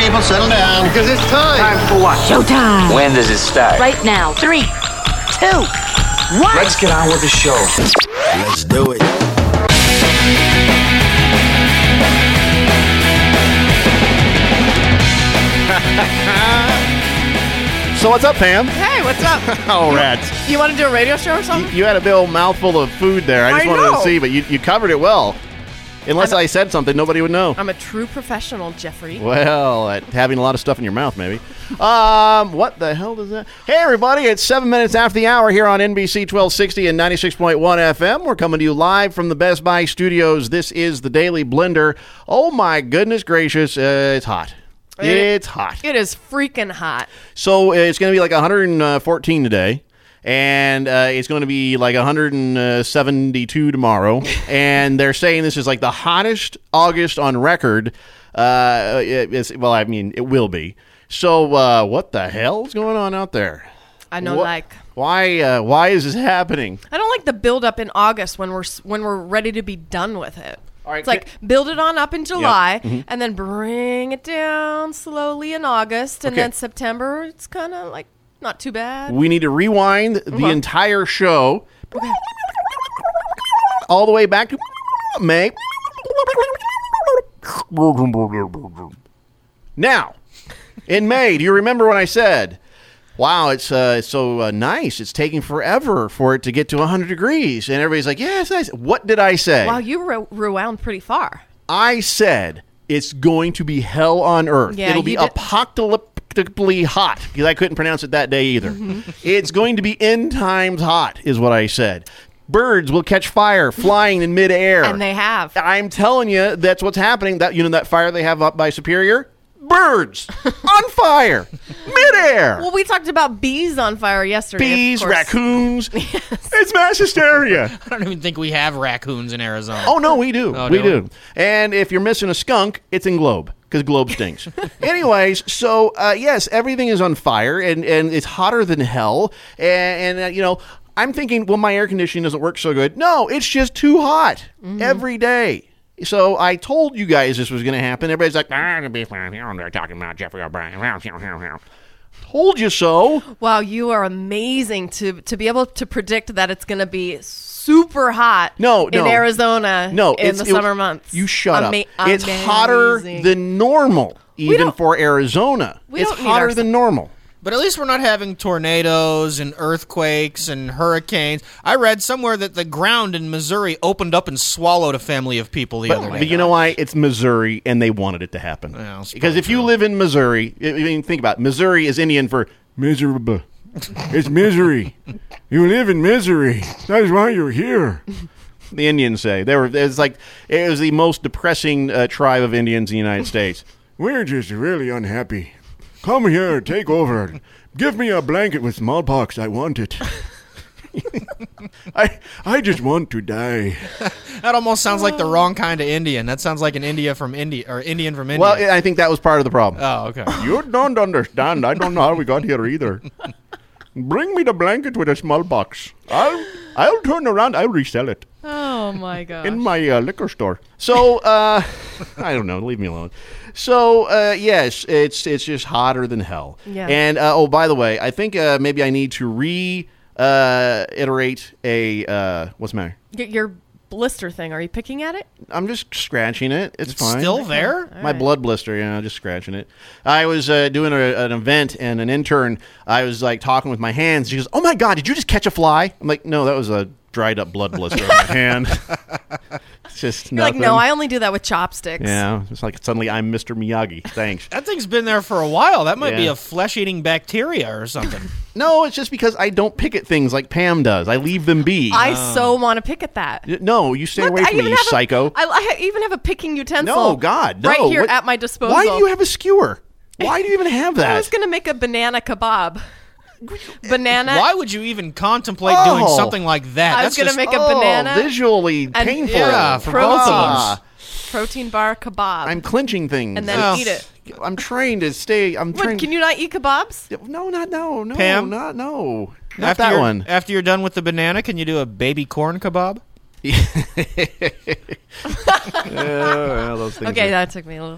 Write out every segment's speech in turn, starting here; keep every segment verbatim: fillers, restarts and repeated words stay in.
people, settle down. Because it's time. Time for what? Showtime. When does it start? Right now. Three, two, one. Let's get on with the show. Let's do it. So what's up, Pam? Hey, what's up? Oh, rats. You want to do a radio show or something? You had a big old mouthful of food there. I just I wanted know. to see, but you, you covered it well. Unless I'm a- I said something, nobody would know. I'm a true professional, Jeffrey. Well, at having a lot of stuff in your mouth, maybe. Um, what the hell does that? Hey, everybody! It's seven minutes after the hour here on N B C twelve sixty and ninety-six point one F M. We're coming to you live from the Best Buy studios. This is the Daily Blender. Oh my goodness gracious! Uh, it's hot. It- It's hot. It is freaking hot. So uh, it's going to be like one hundred fourteen today. And uh, it's going to be like one hundred seventy-two tomorrow. And they're saying this is like the hottest August on record. Uh, it, it's, well, I mean, it will be. So uh, what the hell is going on out there? I know, What- like Why? Uh, why is this happening? I don't like the build up in August when we're s- when we're ready to be done with it. All right, It's like build it on up in July Mhm. and then bring it down slowly in August, and Okay. then September it's kind of like not too bad. We need to rewind the Okay. entire show all the way back to May. Now, in May, do you remember when I said, wow, it's uh, it's so uh, nice. It's taking forever for it to get to one hundred degrees. And everybody's like, yeah, it's nice. What did I say? Wow, you re- rewound pretty far. I said it's going to be hell on earth. Yeah, It'll be you did- apocalyptically hot because I couldn't pronounce it that day either. Mm-hmm. It's going to be end times hot is what I said. Birds will catch fire flying in midair. And they have. I'm telling you, that's what's happening. That you know that fire they have up by Superior? Birds on fire midair. Well, we talked about bees on fire yesterday. of Bees, course. raccoons. It's mass hysteria. I don't even think we have raccoons in Arizona. Oh, no, we do. Oh, we do do. And if you're missing a skunk, it's in Globe because Globe stinks. Anyways, so, uh, yes, everything is on fire, and, and it's hotter than hell. And, and uh, you know, I'm thinking, well, my air conditioning doesn't work so good. No, it's just too hot every day. So I told you guys this was going to happen. Everybody's like, ah, it'll be fine. They're talking about Jeffrey O'Brien. Told you so. Wow, you are amazing to to be able to predict that it's going to be super hot No, in no. Arizona No, in it's, the it was- summer months. You shut Ama- up. It's hotter amazing. than normal, even don't- for Arizona. we It's don't need hotter our- than normal. But at least we're not having tornadoes and earthquakes and hurricanes. I read somewhere that the ground in Missouri opened up and swallowed a family of people the But, other day. but you know why? It's Missouri, and they wanted it to happen. Yeah, it's because probably if you true. live in Missouri, I mean, think about it. Missouri is Indian for miserable. It's misery. You live in misery. That is why you're here. The Indians say they were. It's like it was the most depressing uh, tribe of Indians in the United States. We're just really unhappy. Come here, take over. Give me a blanket with smallpox. I want it. I I just want to die. That almost sounds like the wrong kind of Indian. That sounds like an India from India or Indian from India. Well, I think that was part of the problem. oh, okay. You don't understand. I don't know how we got here either. Bring me the blanket with a smallpox. I'll I'll turn around. I'll resell it Oh my gosh. in my uh, liquor store. So uh, I don't know. Leave me alone. So uh, yes, it's it's just hotter than hell. Yeah. And uh, oh, by the way, I think uh, maybe I need to re uh, iterate a uh, what's the matter? Y- your blister thing, are you picking at it? I'm just scratching it. It's, It's fine. still there? My blood blister, yeah, just scratching it. I was uh, doing a, an event, and an intern, I was like talking with my hands. She goes, "Oh my God, did you just catch a fly?" I'm like, "No, that was a dried up blood blister on my hand." It's just You're nothing. like, no, I only do that with chopsticks. Yeah, it's like suddenly I'm Mister Miyagi. Thanks. That thing's been there for a while. That might be Yeah. a flesh-eating bacteria or something. No, it's just because I don't pick at things like Pam does. I leave them be. I so want to pick at that. no, you stay Look, away I from me, even you have a- psycho. I, I even have a picking utensil. No, God, no. Right here What- at my disposal. Why do you have a skewer? Why do you even have that? I was going to make a banana kebab. Banana. Why would you even contemplate Oh. doing something like that? I was That's gonna just- make a Oh, banana visually and- painful. Yeah, for protein. both of Ah, protein bar kebab. I'm clenching things. and then Oh. eat it. I'm trying to stay. I'm What, trying. can you not eat kebabs? No, not no, no, Pam? not no, not after that you're, one. After you're done with the banana, can you do a baby corn kebab? Yeah, well, those things Okay, are- that took me a little second.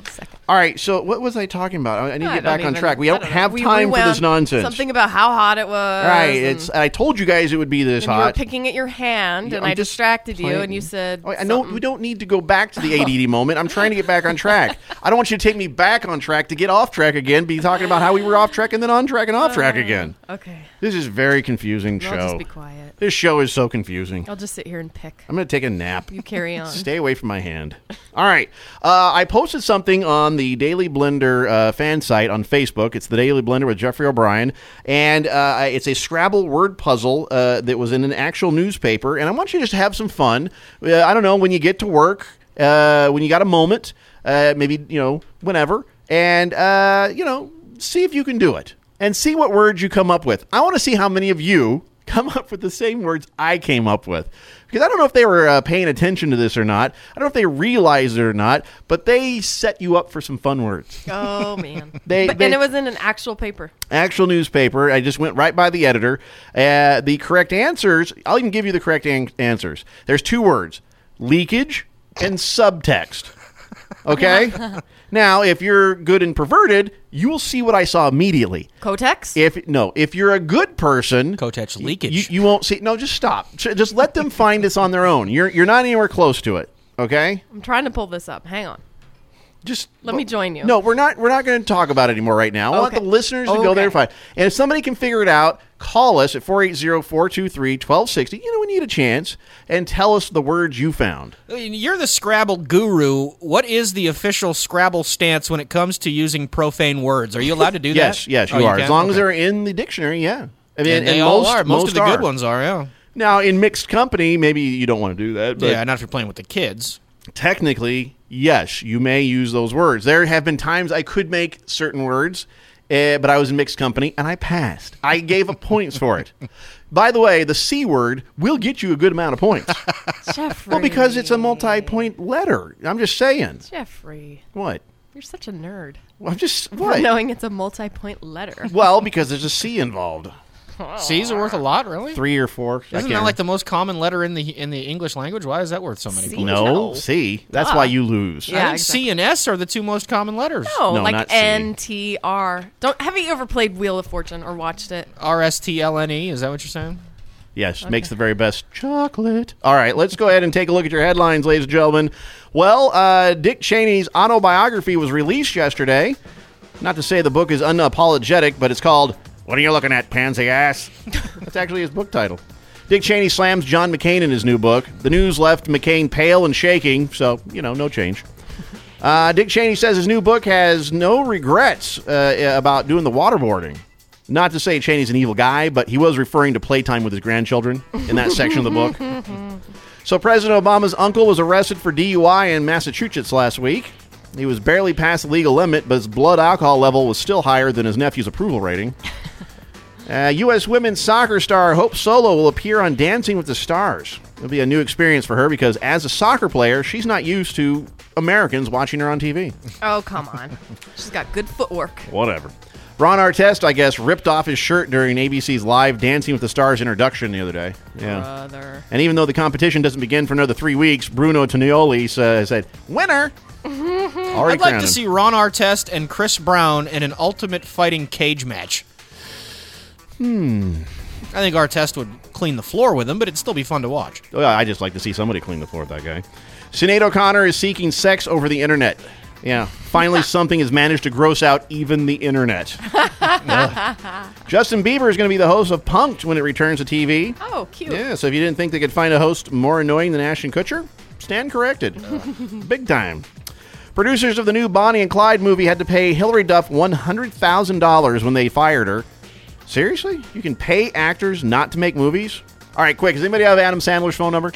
All right, so what was I talking about? I I need to I get back don't on even- track. We I don't, don't know. have We time for this rewound nonsense. Something about how hot it was. Right, and- it's. I told you guys it would be this and you were hot. picking at your hand, Yeah, and I'm I just distracted you, playing. and you said, Oh, I know something. we don't need to go back to the A D D moment. I'm trying to get back on track. I don't want you to take me back on track to get off track again. Be talking about how we were off track and then on track and off track again. Okay, This is a very confusing I'll show. just be quiet. This show is so confusing. I'll just sit here and pick. I'm going to take a nap. You carry on. Stay away from my hand. All right. Uh, I posted something on the Daily Blender uh, fan site on Facebook. It's the Daily Blender with Jeffrey O'Brien. And uh, it's a Scrabble word puzzle uh, that was in an actual newspaper. And I want you just to have some fun. Uh, I don't know, when you get to work, uh, when you got a moment, uh, maybe, you know, whenever. And, uh, you know, see if you can do it. And see what words you come up with. I want to see how many of you come up with the same words I came up with. Because I don't know if they were uh, paying attention to this or not. I don't know if they realized it or not, but they set you up for some fun words. Oh man! They- but, they- and it was in an actual paper. Actual newspaper. I just went right by the editor. Uh, the correct answers, I'll even give you the correct an- answers. There's two words, leakage and subtext. Okay? Now, if you're good and perverted, you will see what I saw immediately. Kotex. If no, if you're a good person, Kotex y- leakage. You, you won't see. No, just stop. J- Just let them find this on their own. You're you're not anywhere close to it. Okay. I'm trying to pull this up. Hang on. Just Let me join you. No, we're not. We're not going to talk about it anymore right now. I want Okay. the listeners to go there and Okay. find. And if somebody can figure it out, call us at four eight zero, four two three, one two six zero. You know, we need a chance, and tell us the words you found. You're the Scrabble guru. What is the official Scrabble stance when it comes to using profane words? Are you allowed to do Yes, that? yes, Oh, you are. can? As long as Okay. they're in the dictionary, yeah. I mean, And they all are. Most, of the are. good ones are, yeah. Now, in mixed company, maybe you don't want to do that. But Yeah, not if you're playing with the kids. technically, yes, you may use those words. There have been times I could make certain words, uh, but I was in mixed company and I passed. I gave up points for it. By the way, the C word will get you a good amount of points. Jeffrey. Well, because it's a multi-point letter. I'm just saying. Jeffrey, What? you're such a nerd. Well, I'm just For what? knowing it's a multi-point letter. Well, because there's a C involved. C's are worth a lot, really? Three or four. I Isn't can't that like the most common letter in the in the English language? Why is that worth so many C? points? No, No. C. That's Duh. why you lose. Yeah. I think exactly. C and S are the two most common letters. No, No, like not C. N T R. Don't have you ever played Wheel of Fortune or watched it? R S T L N E, is that what you're saying? Yes, makes the very best chocolate. All right, let's go ahead and take a look at your headlines, ladies and gentlemen. Well, uh, Dick Cheney's autobiography was released yesterday. Not to say the book is unapologetic, but it's called What Are You Looking At, Pansy Ass? That's actually his book title. Dick Cheney slams John McCain in his new book. The news left McCain pale and shaking, so, you know, no change. Uh, Dick Cheney says his new book has no regrets uh, about doing the waterboarding. Not to say Cheney's an evil guy, but he was referring to playtime with his grandchildren in that section of the book. So President Obama's uncle was arrested for D U I in Massachusetts last week. He was barely past the legal limit, but his blood alcohol level was still higher than his nephew's approval rating. Uh, U S women's soccer star Hope Solo will appear on Dancing with the Stars. It'll be a new experience for her because as a soccer player, she's not used to Americans watching her on T V. Oh, come on. She's got good footwork. Whatever. Ron Artest, I guess, ripped off his shirt during A B C's live Dancing with the Stars introduction the other day. Yeah. Brother. And even though the competition doesn't begin for another three weeks, Bruno Tonioli uh, said, winner! Already I'd like crowned to him. see Ron Artest and Chris Brown in an ultimate fighting cage match. Hmm. I think Artest would clean the floor with him, but it'd still be fun to watch. Well, I just like to see somebody clean the floor with that guy. Sinead O'Connor is seeking sex over the internet. Yeah, finally something has managed to gross out even the internet. Ugh. Justin Bieber is going to be the host of Punk'd when it returns to T V. Oh, cute. Yeah, so if you didn't think they could find a host more annoying than Ashton Kutcher, stand corrected. Big time. Producers of the new Bonnie and Clyde movie had to pay Hilary Duff one hundred thousand dollars when they fired her. Seriously? You can pay actors not to make movies? All right, quick. Does anybody have Adam Sandler's phone number?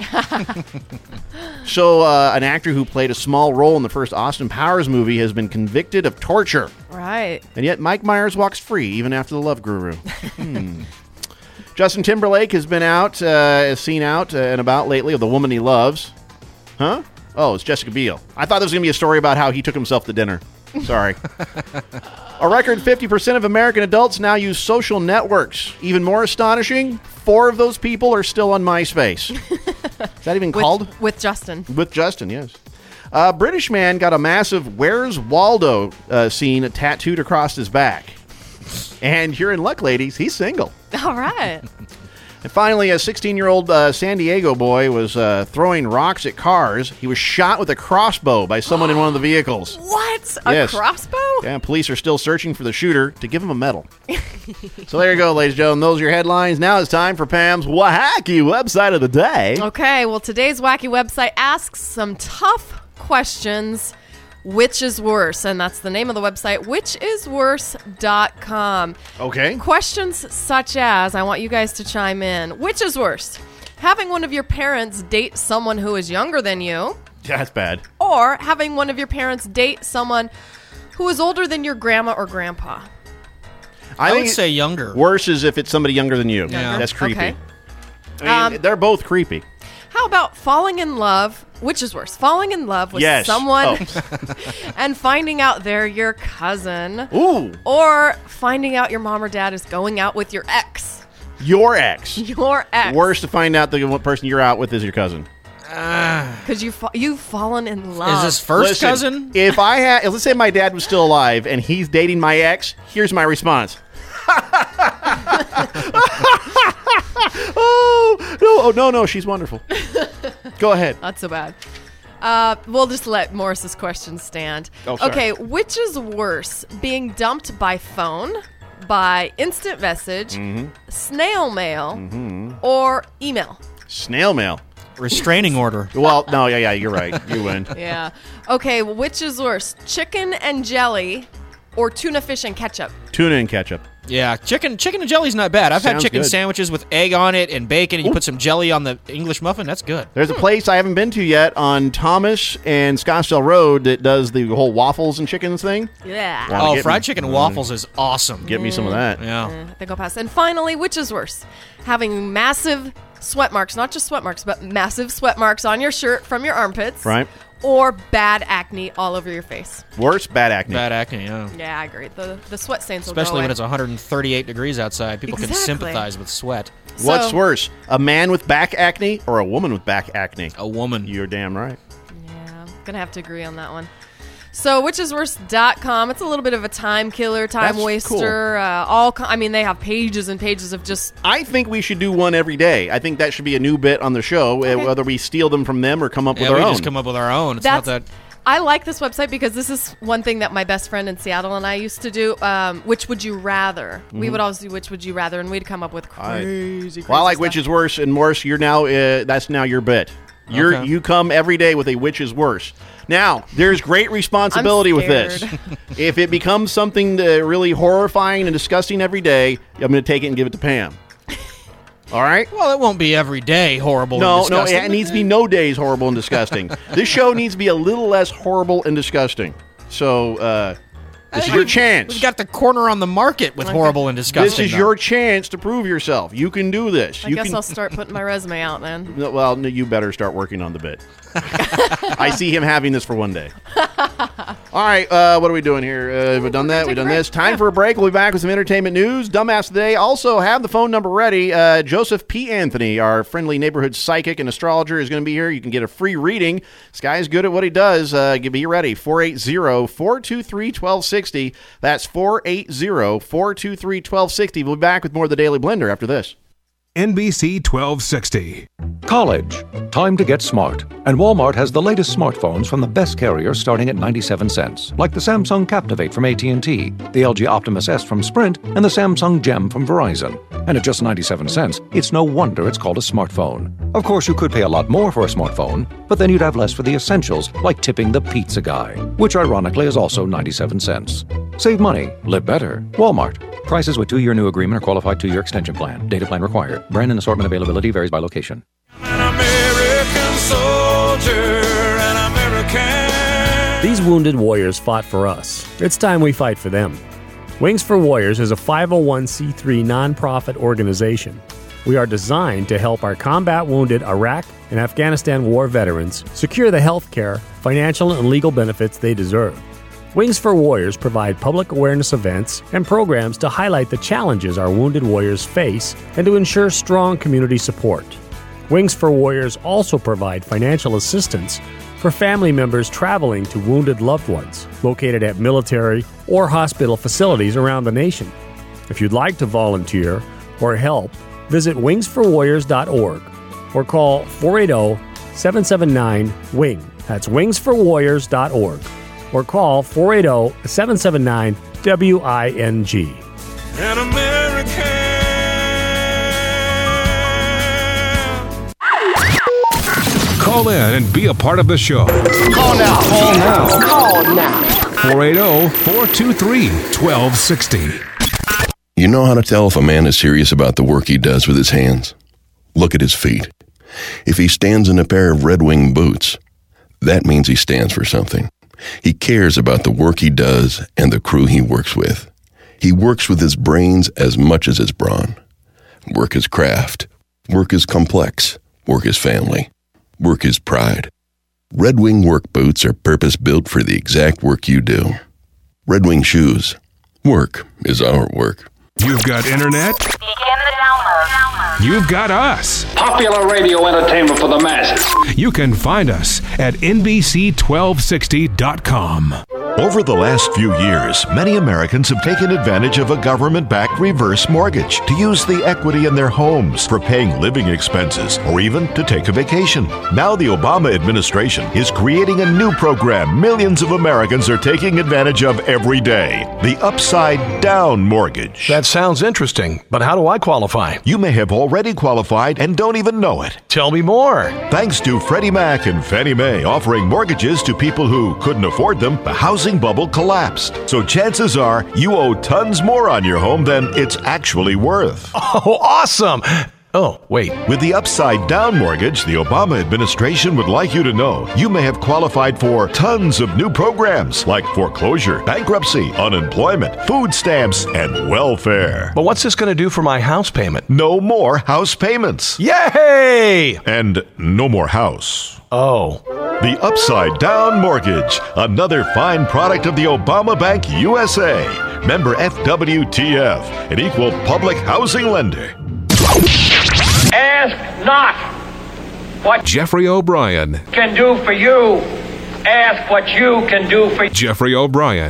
So, uh, an actor who played a small role in the first Austin Powers movie has been convicted of torture. Right. And yet Mike Myers walks free even after The Love Guru. Hmm. Justin Timberlake has been out, uh, is seen out uh, and about lately of the woman he loves. Huh? Oh, it's Jessica Biel. I thought there was going to be a story about how he took himself to dinner. Sorry. A record fifty percent of American adults now use social networks. Even more astonishing, four of those people are still on MySpace. Is that even With, called? with Justin. With Justin, yes. A British man got a massive Where's Waldo uh, scene tattooed across his back. And you're in luck, ladies. He's single. All right. And finally, a sixteen-year-old uh, San Diego boy was uh, throwing rocks at cars. He was shot with a crossbow by someone in one of the vehicles. What? A Yes. crossbow? Yeah, police are still searching for the shooter to give him a medal. So there you go, ladies and gentlemen. Those are your headlines. Now it's time for Pam's wacky website of the day. Okay, well, today's wacky website asks some tough questions. Which is worse? And that's the name of the website, which is worse dot com. Okay. Questions such as, I want you guys to chime in. Which is worse? Having one of your parents date someone who is younger than you, Yeah, that's bad. or having one of your parents date someone who is older than your grandma or grandpa? I, think would say younger. worse is if it's somebody younger than you. Yeah. That's creepy. Okay. I mean, Um, they're both creepy. How about falling in love? Which is worse? Falling in love with Yes. someone Oh. and finding out they're your cousin, Ooh, or finding out your mom or dad is going out with your ex. your ex. Your ex. Worse to find out the one person you're out with is your cousin. Because you fa- you've fallen in love. Is this first Listen, cousin? If I had, let's say my dad was still alive and he's dating my ex, here's my response. oh no! Oh no! No, she's wonderful. Go ahead. Not so bad. Uh, we'll just let Morris's question stand. Oh, sorry. Okay, which is worse, being dumped by phone, by instant message, Mm-hmm. snail mail, or email? Snail mail. Restraining order. Well, no, yeah, yeah, you're right. You win. Yeah. Okay, which is worse, chicken and jelly, or tuna fish and ketchup? Tuna and ketchup. Yeah, chicken chicken and jelly's not bad. I've had Sounds chicken good. sandwiches with egg on it and bacon, and you Ooh. put some jelly on the English muffin. That's good. There's a place I haven't been to yet on Thomas and Scottsdale Road that does the whole waffles and chickens thing. Yeah. Wanna Oh, get fried me- chicken and waffles is awesome. Get me some of that. Yeah. I think I'll pass. And finally, which is worse? Having massive sweat marks, not just sweat marks, but massive sweat marks on your shirt from your armpits. Right. Or bad acne all over your face. Worse, bad acne. Bad acne, yeah. Yeah, I agree. The the sweat stains will Especially go away. when it's one hundred thirty-eight degrees outside. People can Exactly. sympathize with sweat. What's So- worse, a man with back acne or a woman with back acne? A woman. You're damn right. Yeah, gonna have to agree on that one. So, which is worse dot com. It's a little bit of a time killer, time That's waster. Uh, all, co- I mean, they have pages and pages of just. I think we should do one every day. I think that should be a new bit on the show, uh, Okay. whether we steal them from them or come up Yeah, with we our own. just come up with our own. It's That's. not that. I like this website because this is one thing that my best friend in Seattle and I used to do. Um, which would you rather? We would always do which would you rather, and we'd come up with I- crazy. crazy well, I like stuff. which is worse and worse. You're now uh, that's now your bit. You're Okay. you come every day with a which is worse. Now there's great responsibility with this. scared. If it becomes something uh, really horrifying and disgusting every day, I'm going to take it and give it to Pam. All right. Well, it won't be every day horrible No, and no, disgusting. it needs to be no days horrible and disgusting. This show needs to be a little less horrible and disgusting. So uh, this is your chance. We've got the corner on the market with horrible and disgusting. This is though. your chance to prove yourself. You can do this. I you guess can. I'll start putting my resume out then. No, Well, no, you better start working on the bit. I see him having this for one day. All right, uh, what are we doing here? Uh, we've done that. Take We've a done break. this. Time Yeah. for a break. We'll be back with some entertainment news. Dumbass today. Also, have the phone number ready. Uh, Joseph P. Anthony, our friendly neighborhood psychic and astrologer, is going to be here. You can get a free reading. This guy's good at what he does. Uh, be ready. four eight zero, four two three, one two six zero. That's four eight zero, four two three, one two six zero. We'll be back with more of the Daily Blender after this. N B C twelve sixty. College. Time to get smart. And Walmart has the latest smartphones from the best carriers starting at ninety-seven cents, like the Samsung Captivate from A T and T, the L G Optimus S from Sprint, and the Samsung Gem from Verizon. And at just ninety-seven cents, it's no wonder it's called a smartphone. Of course, you could pay a lot more for a smartphone, but then you'd have less for the essentials, like tipping the pizza guy, which ironically is also ninety-seven cents. Save money. Live better. Walmart. Prices with two-year new agreement or qualified two-year extension plan. Data plan required. Brand and assortment availability varies by location. An American soldier, an American. These wounded warriors fought for us. It's time we fight for them. Wings for Warriors is a five oh one c three nonprofit organization. We are designed to help our combat wounded Iraq and Afghanistan war veterans secure the health care, financial, and legal benefits they deserve. Wings for Warriors provide public awareness events and programs to highlight the challenges our wounded warriors face and to ensure strong community support. Wings for Warriors also provide financial assistance for family members traveling to wounded loved ones located at military or hospital facilities around the nation. If you'd like to volunteer or help, visit wings for warriors dot org or call four eight zero, seven seven nine, W I N G. That's wings for warriors dot org or call four eight zero, seven seven nine, W I N G. An American. Call in and be a part of the show. Call now. Call now. Call now. four eight zero, four two three, one two six zero. You know how to tell if a man is serious about the work he does with his hands? Look at his feet. If he stands in a pair of Red Wing boots, that means he stands for something. He cares about the work he does and the crew he works with. He works with his brains as much as his brawn. Work is craft. Work is complex. Work is family. Work is pride. Red Wing work boots are purpose-built for the exact work you do. Red Wing shoes. Work is our work. You've got internet. Begin the download. You've got us. Popular radio entertainment for the masses. You can find us at N B C twelve sixty dot com. Over the last few years, many Americans have taken advantage of a government-backed reverse mortgage to use the equity in their homes for paying living expenses or even to take a vacation. Now the Obama administration is creating a new program millions of Americans are taking advantage of every day, the Upside Down Mortgage. That sounds interesting, but how do I qualify? You may have already qualified and don't even know it. Tell me more. Thanks to Freddie Mac and Fannie Mae offering mortgages to people who couldn't afford them, the housing bubble collapsed. So chances are you owe tons more on your home than it's actually worth. Oh, awesome! Oh, wait. With the Upside Down Mortgage, the Obama administration would like you to know you may have qualified for tons of new programs like foreclosure, bankruptcy, unemployment, food stamps, and welfare. But what's this going to do for my house payment? No more house payments. Yay! And no more house. Oh. The Upside Down Mortgage, another fine product of the Obama Bank U S A. Member F W T F, an equal public housing lender. Ask not what Jeffrey O'Brien can do for you. Ask what you can do for Jeffrey O'Brien.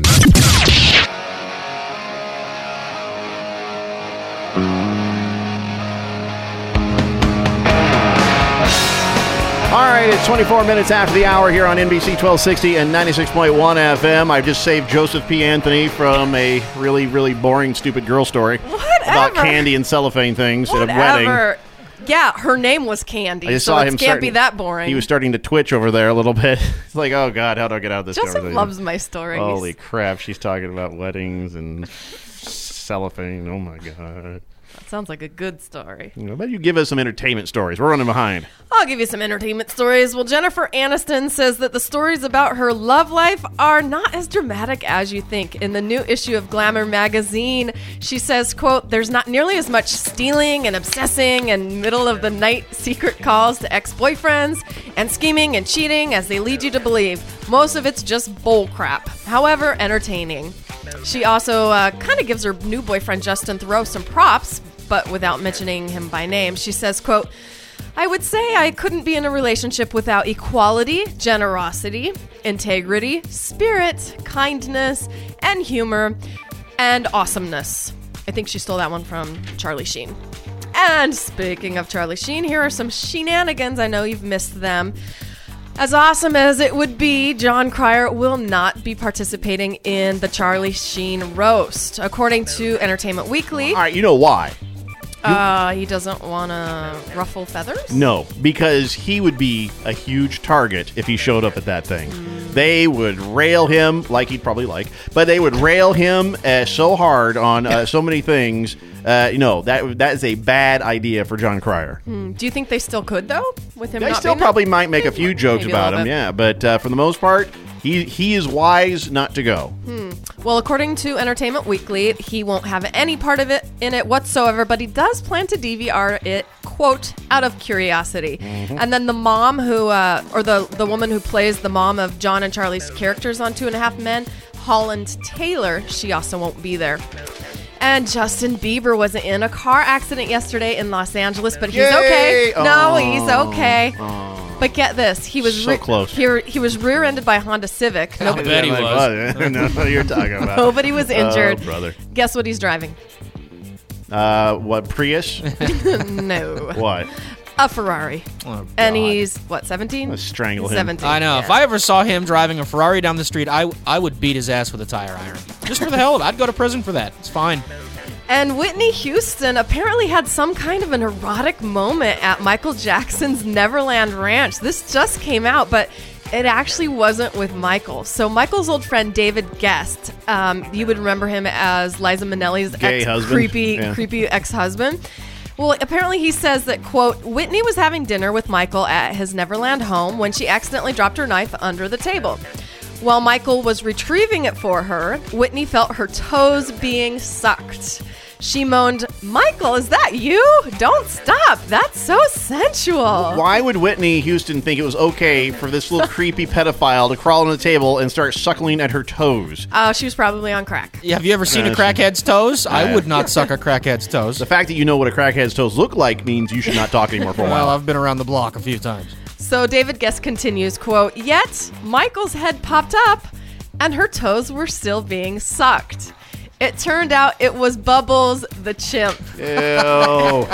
All right, it's twenty-four minutes after the hour here on N B C twelve sixty and ninety-six point one F M. I've just saved Joseph P. Anthony from a really, really boring, stupid girl story Whatever. about candy and cellophane things Whatever. at a wedding. Yeah, her name was Candy, I just so saw it him can't starting, be that boring. He was starting to twitch over there a little bit. It's like, oh, God, how do I get out of this Joseph conversation? loves my stories. Holy crap, she's talking about weddings and cellophane. Oh, my God. That sounds like a good story. How about you give us some entertainment stories? We're running behind. I'll give you some entertainment stories. Well, Jennifer Aniston says that the stories about her love life are not as dramatic as you think. In the new issue of Glamour magazine, she says, quote, "There's not nearly as much stealing and obsessing and middle-of-the-night secret calls to ex-boyfriends and scheming and cheating as they lead you to believe. Most of it's just bull crap. However, entertaining." She also uh, kind of gives her new boyfriend, Justin Theroux, some props, but without mentioning him by name. She says, quote, "I would say I couldn't be in a relationship without equality, generosity, integrity, spirit, kindness, and humor, and awesomeness." I think she stole that one from Charlie Sheen. And speaking of Charlie Sheen, here are some shenanigans. I know you've missed them. As awesome as it would be, John Cryer will not be participating in the Charlie Sheen roast, according to Entertainment Weekly. All right, you know why? Uh, he doesn't want to ruffle feathers? No, because he would be a huge target if he showed up at that thing. Mm. They would rail him, like he'd probably like, but they would rail him uh, so hard on uh, so many things. Uh, you know, that that is a bad idea for John Cryer. Hmm. Do you think they still could, though, with him They not still being probably there? might make a few jokes Maybe a about little him, bit. yeah, but uh, for the most part, he he is wise not to go. Hmm. Well, according to Entertainment Weekly, he won't have any part of it in it whatsoever, but he does plan to D V R it, quote, out of curiosity. Mm-hmm. And then the mom who, uh, or the, the woman who plays the mom of John and Charlie's characters on Two and a Half Men, Holland Taylor, she also won't be there. And Justin Bieber was in a car accident yesterday in Los Angeles, but he's Yay! okay. No, Oh. he's okay. Oh. But get this, he was So re- close. He, he was rear-ended by a Honda Civic. I Nobody, bet he was. I know what you're talking about. nobody was injured. Oh, brother. Guess what he's driving? Uh, what, Prius? No. What? A Ferrari. Oh, and he's, what, seventeen? Let's strangle him. seventeen. I know. yeah. If I ever saw him driving a Ferrari down the street, I, I would beat his ass with a tire iron. Just for the hell of it. I'd go to prison for that. It's fine. And Whitney Houston apparently had some kind of an erotic moment at Michael Jackson's Neverland Ranch. This just came out, but it actually wasn't with Michael. So Michael's old friend David Guest, um, you would remember him as Liza Minnelli's Gay ex- husband. creepy, Yeah. creepy ex-husband. Well, apparently he says that, quote, Whitney was having dinner with Michael at his Neverland home when she accidentally dropped her knife under the table. While Michael was retrieving it for her, Whitney felt her toes being sucked. She moaned, Michael, is that you? Don't stop. That's so sensual. Why would Whitney Houston think it was okay for this little creepy pedophile to crawl on the table and start suckling at her toes? Uh, she was probably on crack. Yeah, have you ever seen Uh, a crackhead's toes? I Yeah. would not suck a crackhead's toes. The fact that you know what a crackhead's toes look like means you should not talk anymore for a Well, while. I've been around the block a few times. So David Guest continues, quote, yet Michael's head popped up and her toes were still being sucked. It turned out it was Bubbles the chimp. Ew.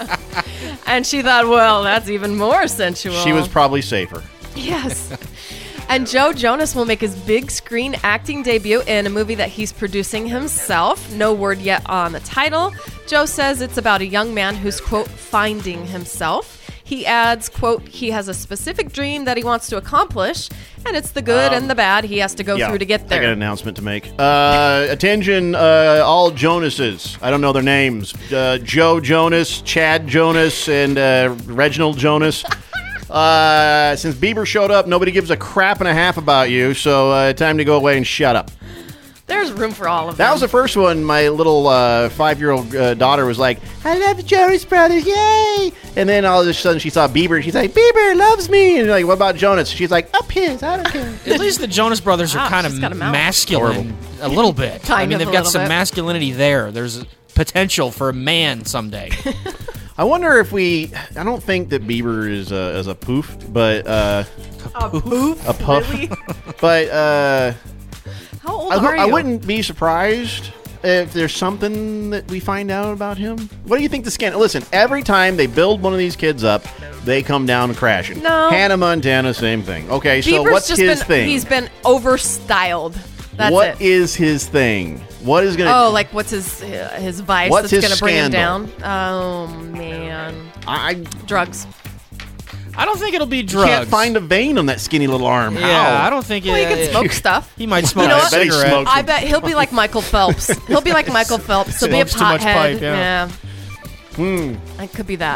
And she thought, well, that's even more sensual. She was probably safer. Yes. And Joe Jonas will make his big screen acting debut in a movie that he's producing himself. No word yet on the title. Joe says it's about a young man who's, quote, finding himself. He adds, quote, he has a specific dream that he wants to accomplish, and it's the good Um, and the bad he has to go Yeah, through to get I there. got an announcement to make. Uh, attention, uh, all Jonases. I don't know their names. Uh, Joe Jonas, Chad Jonas, and uh, Reginald Jonas. Uh, since Bieber showed up, nobody gives a crap and a half about you, so uh, time to go away and shut up. There's room for all of them. That was the first one. My little uh, five-year-old uh, daughter was like, I love the Jonas Brothers, yay! And then all of a sudden she saw Bieber, and she's like, Bieber loves me! And you're like, what about Jonas? She's like, up his, I don't care. At least the Jonas Brothers are Wow, kind of she's got a mouth. masculine a little bit. I Kind mean, of they've a got little some bit. masculinity there. There's potential for a man someday. I wonder if we. I don't think that Bieber is a, is a poof, but uh, a poof? a puff. Really? But uh, How old I, are you? I wouldn't be surprised if there's something that we find out about him. What do you think the scandal? Listen, every time they build one of these kids up, they come down crashing. No. Hannah Montana, same thing. Okay, so Bieber's what's just his been, thing? He's been overstyled. That's What it. is his thing? What is gonna? Oh, like what's his uh, his vice What's that's his going to bring him scandal? down? Oh man, I drugs. I don't think it'll be you drugs. can't find a vein on that skinny little arm. Yeah, How? I don't think. Well, he it- can smoke stuff. He might smoke You know a what? I bet he cigarette. smokes. I bet he'll be like Michael Phelps. He'll be like Michael Phelps. He'll be a Smokes too much pothead. pipe, yeah. Hmm. It could be that.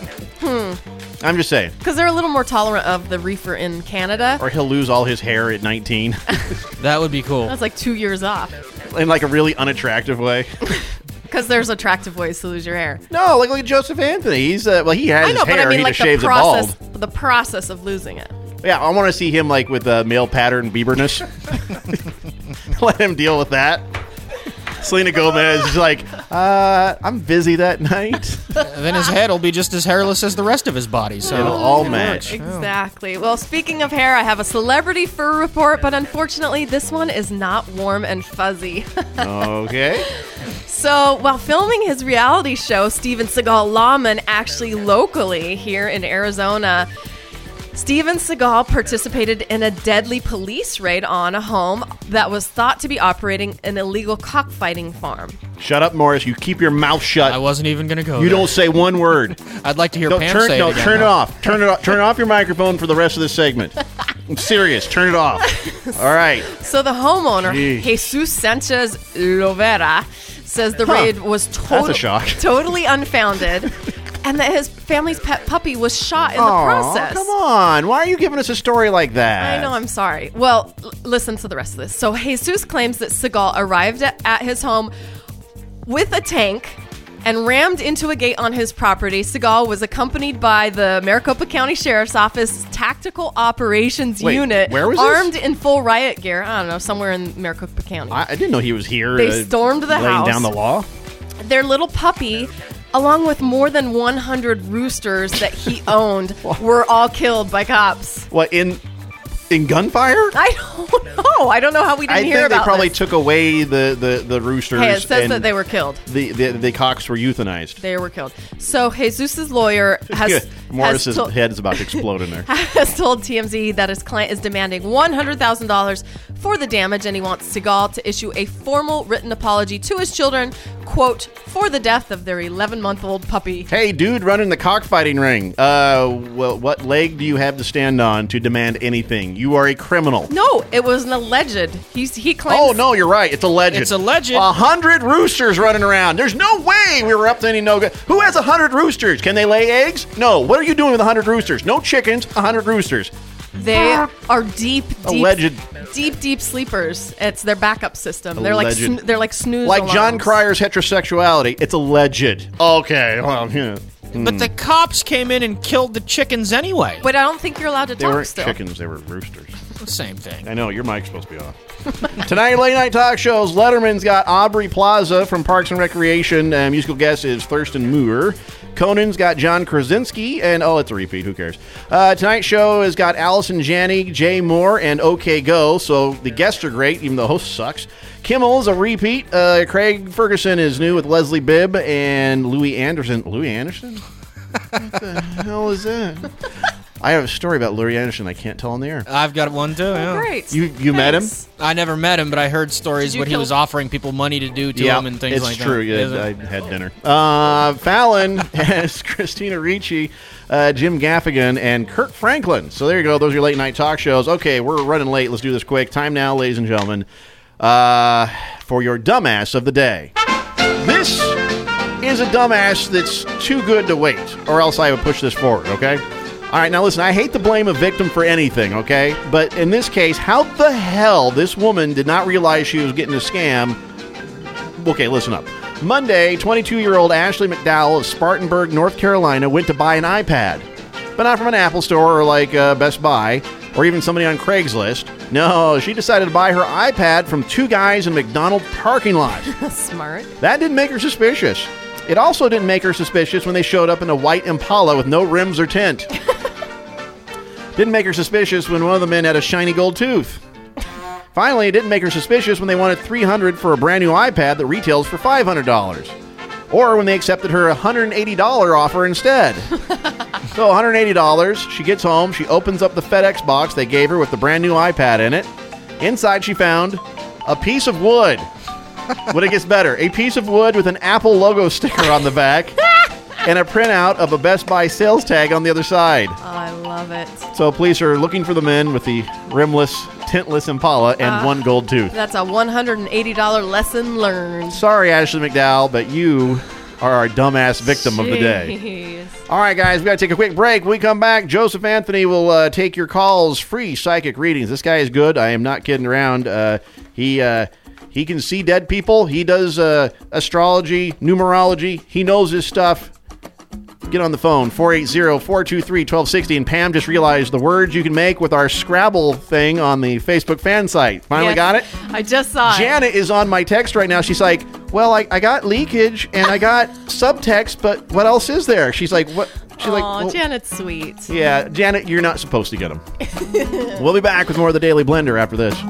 I'm just saying. Because they're a little more tolerant of the reefer in Canada. Or he'll lose all his hair at nineteen That would be cool. That's like two years off. in like a really unattractive way. Because there's attractive ways to lose your hair. No, like look at Joseph Anthony. He's uh, well, he has I know, his hair. but I mean he like just the shaves process, it bald. the process of losing it. Yeah, I want to see him like with uh, male pattern Bieberness. Let him deal with that. Selena Gomez is like, uh, I'm busy that night. And then his head will be just as hairless as the rest of his body. So It'll all match. Exactly. Well, speaking of hair, I have a celebrity fur report, but unfortunately, this one is not warm and fuzzy. Okay. So, while filming his reality show, Steven Seagal Lawman, actually locally here in Arizona, Steven Seagal participated in a deadly police raid on a home that was thought to be operating an illegal cockfighting farm. Shut up, Morris. You keep your mouth shut. I wasn't even going to go You there. don't say one word. I'd like to hear No, Pam turn, say no, it again. turn it though. off. Turn it off. Turn off your microphone for the rest of this segment. I'm serious. Turn it off. All right. So the homeowner, Jeez. Jesus Sanchez Lovera, says the Huh. raid was That's tot- a shock. totally unfounded and that his family's pet puppy was shot in the Aw, process. Come on. Why are you giving us a story like that? I know, I'm sorry. Well, l- listen to the rest of this. So Jesus claims that Seagal arrived at, at his home with a tank and rammed into a gate on his property. Seagal was accompanied by the Maricopa County Sheriff's Office Tactical Operations Wait, Unit, where was this? armed in full riot gear. I don't know, somewhere in Maricopa County. I, I didn't know he was here. They stormed the laying house. down the law. Their little puppy along with more than one hundred roosters that he owned, were all killed by cops. What, in in gunfire? I don't know. I don't know how we didn't I hear think about they probably this. took away the, the, the roosters. Hey, it says and that they were killed. The, the, the cocks were euthanized. They were killed. So Jesus' lawyer has... Morris's has to- head is about to explode in there. has told T M Z that his client is demanding one hundred thousand dollars for the damage, and he wants Seagal to issue a formal written apology to his children, quote, for the death of their eleven-month-old puppy. Hey, dude running the cockfighting ring. Uh, well, what leg do you have to stand on to demand anything? You are a criminal. No, it was an alleged. He's, he claims... Oh, no, you're right. It's alleged. It's alleged. A hundred roosters running around. There's no way we were up to any no good. Who has a hundred roosters? Can they lay eggs? No. What are you doing with a hundred roosters? No chickens, a hundred roosters. They are deep, deep, Alleged. deep, deep sleepers. It's their backup system. They're like Alleged. sn- they're like snooze Like John alarms. Cryer's heterosexuality. It's alleged. Okay, well, yeah. But the cops came in and killed the chickens anyway. But I don't think you're allowed to They talk weren't still. chickens, they were roosters. Same thing. I know, your mic's supposed to be off. Tonight, late night talk shows. Letterman's got Aubrey Plaza from Parks and Recreation. Uh, musical guest is Thurston Moore. Conan's got John Krasinski, and oh, it's a repeat. Who cares? Uh, tonight's show has got Allison Janney, Jay Moore, and OK Go. So the guests are great, even though the host sucks. Kimmel's a repeat. Uh, Craig Ferguson is new with Leslie Bibb and Louis Anderson. Louis Anderson? What the hell is that? I have a story about Louis Anderson I can't tell on the air. I've got one too. Yeah. Great. You you met him? I never met him, but I heard stories Did you what he kill- was offering people money to do to Yeah, him and things it's like true. that. Is Yeah, I it? had dinner. Uh, Fallon has Christina Ricci, uh, Jim Gaffigan, and Kurt Franklin. So there you go. Those are your late night talk shows. Okay, we're running late. Let's do this quick. Time now, ladies and gentlemen, uh, for your dumbass of the day. This is a dumbass that's too good to wait, or else I would push this forward, okay? All right, now listen, I hate to blame a victim for anything, okay? But in this case, how the hell this woman did not realize she was getting a scam? Okay, listen up. Monday, twenty-two-year-old Ashley McDowell of Spartanburg, North Carolina, went to buy an iPad. But not from an Apple store or like uh, Best Buy or even somebody on Craigslist. No, she decided to buy her iPad from two guys in a McDonald's parking lot. Smart. That didn't make her suspicious. It also didn't make her suspicious when they showed up in a white Impala with no rims or tint. Didn't make her suspicious when one of the men had a shiny gold tooth. Finally, it didn't make her suspicious when they wanted three hundred dollars for a brand new iPad that retails for five hundred dollars. Or when they accepted her one hundred eighty dollars offer instead. So one hundred eighty dollars, she gets home, she opens up the FedEx box they gave her with the brand new iPad in it. Inside she found a piece of wood. But it gets better. A piece of wood with an Apple logo sticker on the back and a printout of a Best Buy sales tag on the other side. Oh, I love it. So police are looking for the men with the rimless, tintless Impala and Uh, one gold tooth. That's a one hundred eighty dollars lesson learned. Sorry, Ashley McDowell, but you are our dumbass victim of the day. Jeez. All right, guys, we got to take a quick break. When we come back, Joseph Anthony will uh, take your calls, free psychic readings. This guy is good. I am not kidding around. Uh, he uh, he can see dead people. He does uh, astrology, numerology. He knows his stuff. Get on the phone, four eight zero, four two three, one two six zero. And Pam just realized the words you can make with our Scrabble thing on the Facebook fan site. Finally Yes, got it? I just saw it. Janet is on my text right now. She's like, well, I, I got leakage and I got subtext, but what else is there? She's like, what? She's Aw, like, well, Janet's sweet. yeah, Janet, you're not supposed to get them. We'll be back with more of the Daily Blender after this.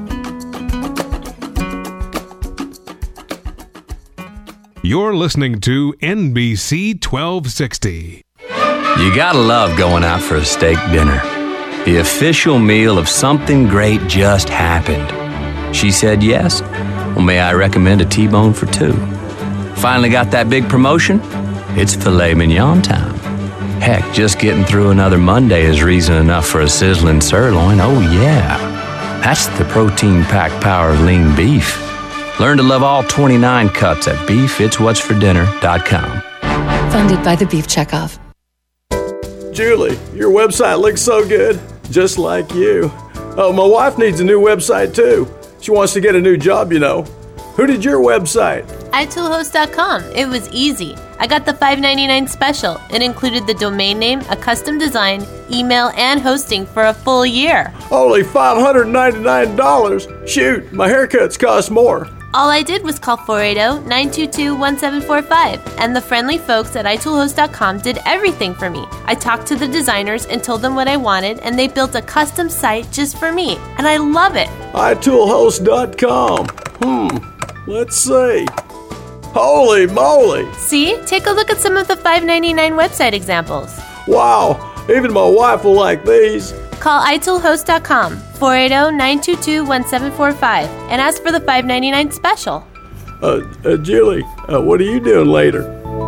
You're listening to N B C twelve sixty. You gotta love going out for a steak dinner. The official meal of something great just happened. She said yes. Well, may I recommend a T-bone for two? Finally got that big promotion? It's filet mignon time. Heck, just getting through another Monday is reason enough for a sizzling sirloin. Oh yeah. That's the protein-packed power of lean beef. Learn to love all twenty-nine cuts at beef its what's for dinner dot com. Funded by the Beef Checkoff. Julie, your website looks so good, just like you. Oh, my wife needs a new website too. She wants to get a new job, you know. Who did your website? i tool host dot com. It was easy. I got the five ninety-nine special. It included the domain name, a custom design, email, and hosting for a full year. Only five hundred ninety-nine dollars? Shoot, my haircuts cost more. All I did was call four eight zero, nine two two, one seven four five, and the friendly folks at i tool host dot com did everything for me. I talked to the designers and told them what I wanted, and they built a custom site just for me, and I love it. i tool host dot com. Hmm, let's see. Holy moly! See? Take a look at some of the five ninety-nine website examples. Wow, even my wife will like these. Call i tool host dot com, four eight zero, nine two two, one seven four five, and ask for the five ninety-nine special. Uh, uh Julie, uh, what are you doing later?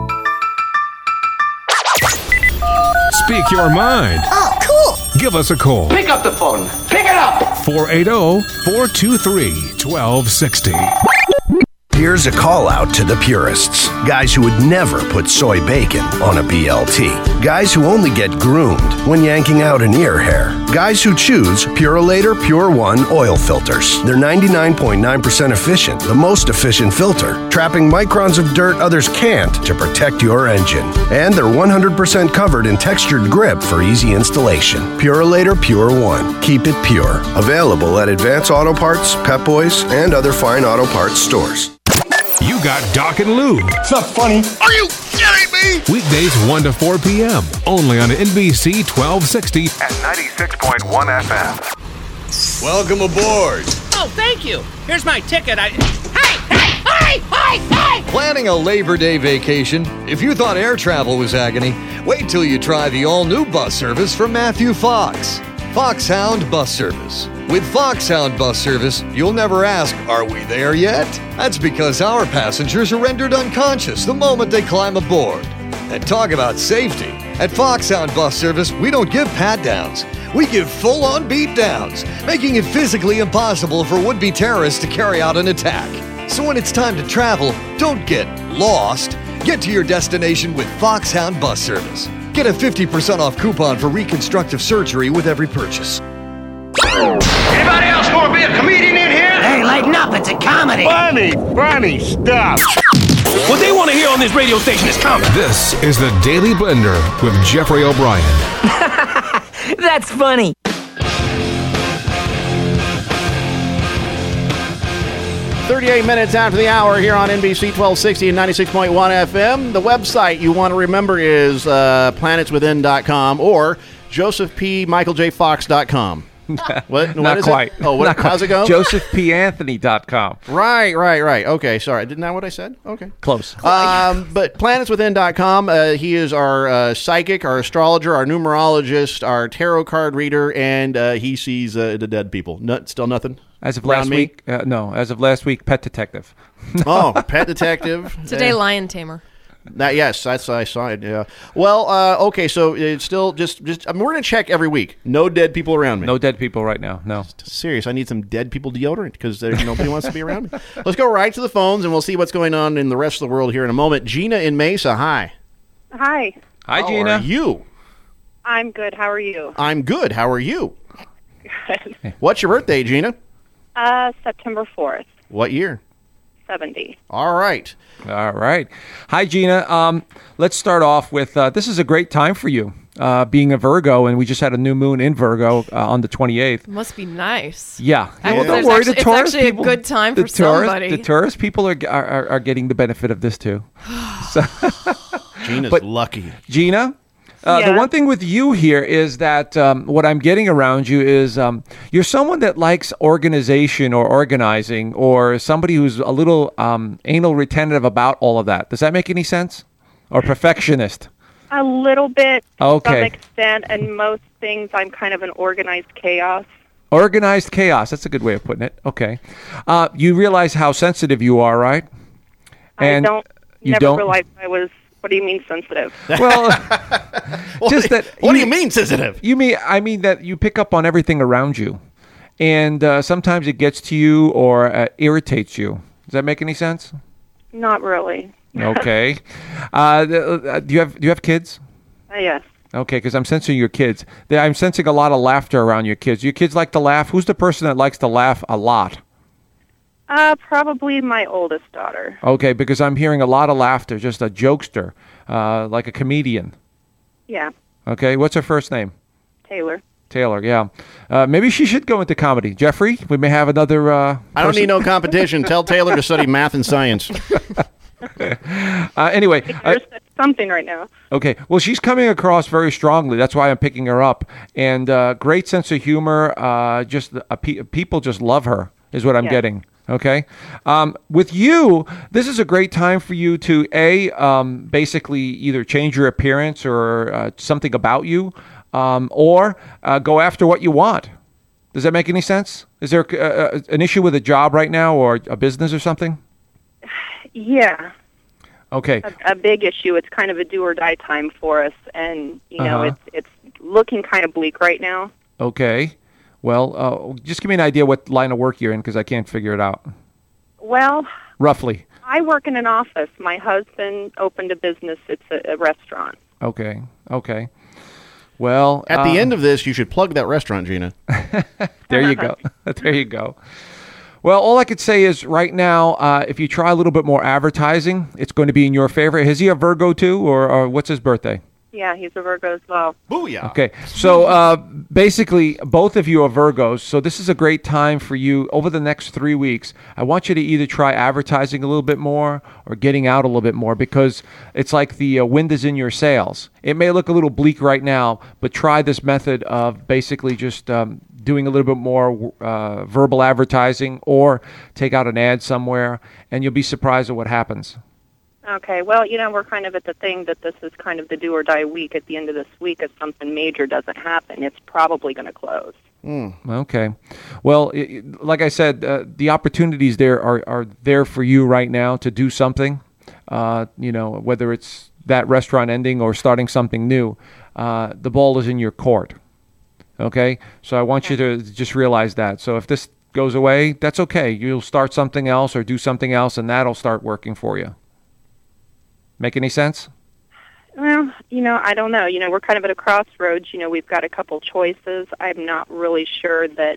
Speak your mind. Oh, cool. Give us a call. Pick up the phone. Pick it up. four eight zero, four two three, one two six zero. Here's a call out to the purists. Guys who would never put soy bacon on a B L T. Guys who only get groomed when yanking out an ear hair. Guys who choose Purolator Pure One oil filters. They're ninety-nine point nine percent efficient, the most efficient filter, trapping microns of dirt others can't to protect your engine. And they're one hundred percent covered in textured grip for easy installation. Purolator Pure One. Keep it pure. Available at Advance Auto Parts, Pep Boys, and other fine auto parts stores. You got Doc and Lou. It's not funny. Are you kidding me? Weekdays one to four p.m. Only on N B C twelve sixty at ninety-six point one F M. Welcome aboard. Oh, thank you. Here's my ticket. I. Hey, hey, hey, hey, hey! Planning a Labor Day vacation? If you thought air travel was agony, wait till you try the all-new bus service from Matthew Fox. Foxhound Bus Service. With Foxhound Bus Service, you'll never ask, are we there yet? That's because our passengers are rendered unconscious the moment they climb aboard. And talk about safety. At Foxhound Bus Service, we don't give pat-downs. We give full-on beat-downs, making it physically impossible for would-be terrorists to carry out an attack. So when it's time to travel, don't get lost. Get to your destination with Foxhound Bus Service. Get a fifty percent off coupon for reconstructive surgery with every purchase. Anybody else gonna be a comedian in here? Hey, lighten up, it's a comedy. Funny, funny stuff. What they want to hear on this radio station is comedy. This is the Daily Blender with Jeffrey O'Brien. That's funny. thirty-eight minutes after the hour here on N B C twelve sixty and ninety-six point one F M. The website you want to remember is uh, planets within dot com or joseph p michael j fox dot com. What? what Not is quite. It? Oh, what, Not how's quite. it go? joseph p anthony dot com. Right, right, right. Okay, sorry. Didn't that what I said? Okay. Close. Um, but planets within dot com, uh, he is our uh, psychic, our astrologer, our numerologist, our tarot card reader, and uh, he sees uh, the dead people. No, still nothing? As of Around last me? week, uh, no. As of last week, pet detective. Oh, pet detective. Today, Uh, lion tamer. That yes, that's I saw it. Yeah. Well, uh, okay, so it's still just just. I mean, we're gonna check every week. No dead people around me. No dead people right now. No. Serious. I need some dead people deodorant because nobody wants to be around me. Let's go right to the phones and we'll see what's going on in the rest of the world here in a moment. Gina in Mesa. Hi. Hi. Hi, How Gina. are you? I'm good. How are you? I'm good. How are you? Good. What's your birthday, Gina? Uh, September fourth, What year? seventy. All right. All right. Hi, Gina. Um, let's start off with uh, this is a great time for you, uh, being a Virgo, and we just had a new moon in Virgo uh, on the twenty-eighth. Must be nice. Yeah. I- Well, don't there's worry. actually- the it's tourist actually a people, good time the for tourist, somebody. The tourist people are, are are getting the benefit of this too. So, Gina's but lucky. Gina, uh, the Yeah. one thing with you here is that um, what I'm getting around you is um, you're someone that likes organization or organizing, or somebody who's a little um, anal retentive about all of that. Does that make any sense? Or perfectionist? A little bit to Okay. some extent, and most things I'm kind of an organized chaos. Organized chaos. That's a good way of putting it. Okay. Uh, you realize how sensitive you are, right? I don't you never don't realized I was. What do you mean sensitive? Well, just that. What do you mean sensitive? You mean I mean that you pick up on everything around you, and uh, sometimes it gets to you or uh, irritates you. Does that make any sense? Not really. Okay. uh, th- uh, do you have Do you have kids? Uh, yes. Okay, because I'm sensing your kids. They- I'm sensing a lot of laughter around your kids. Your kids like to laugh. Who's the person that likes to laugh a lot? Uh, probably my oldest daughter. Okay, because I'm hearing a lot of laughter, just a jokester, uh, like a comedian. Yeah, Okay, what's her first name? Taylor. Taylor, yeah. Uh, maybe she should go into comedy. Jeffrey, we may have another. Uh, I don't need no competition. Tell Taylor to study math and science. uh, anyway. Uh, something right now. Okay. Well, she's coming across very strongly. That's why I'm picking her up. And uh, great sense of humor. Uh, just uh, pe- people just love her, is what I'm Yeah. getting. Okay. Um, with you, this is a great time for you to, A, um, basically either change your appearance or uh, something about you, um, or uh, go after what you want. Does that make any sense? Is there uh, an issue with a job right now or a business or something? Yeah. Okay. A, a big issue. It's kind of a do or die time for us, and you know, Uh-huh. it's it's looking kind of bleak right now. Okay. Well, uh, just give me an idea what line of work you're in because I can't figure it out. Well, Roughly. I work in an office. My husband opened a business. It's a, a restaurant. Okay. Okay. Well, At uh, the end of this, you should plug that restaurant, Gina. there you go. There you go. Well, all I could say is right now, uh, if you try a little bit more advertising, it's going to be in your favor. Is he a Virgo too, or, or what's his birthday? Yeah, he's a Virgo as well. Booyah. Okay, so uh, basically, both of you are Virgos, so this is a great time for you over the next three weeks. I want you to either try advertising a little bit more or getting out a little bit more because it's like the uh, wind is in your sails. It may look a little bleak right now, but try this method of basically just um, doing a little bit more uh, verbal advertising or take out an ad somewhere, and you'll be surprised at what happens. Okay, well, you know, we're kind of at the thing that this is kind of the do or die week. At the end of this week, if something major doesn't happen, it's probably going to close. Mm. Okay. Well, it, like I said, uh, the opportunities there are, are there for you right now to do something, uh, you know, whether it's that restaurant ending or starting something new. Uh, the ball is in your court. Okay? So I want you to just realize that. So if this goes away, that's okay. You'll start something else or do something else, and that'll start working for you. Make any sense? Well, you know, I don't know. You know, we're kind of at a crossroads. You know, we've got a couple choices. I'm not really sure that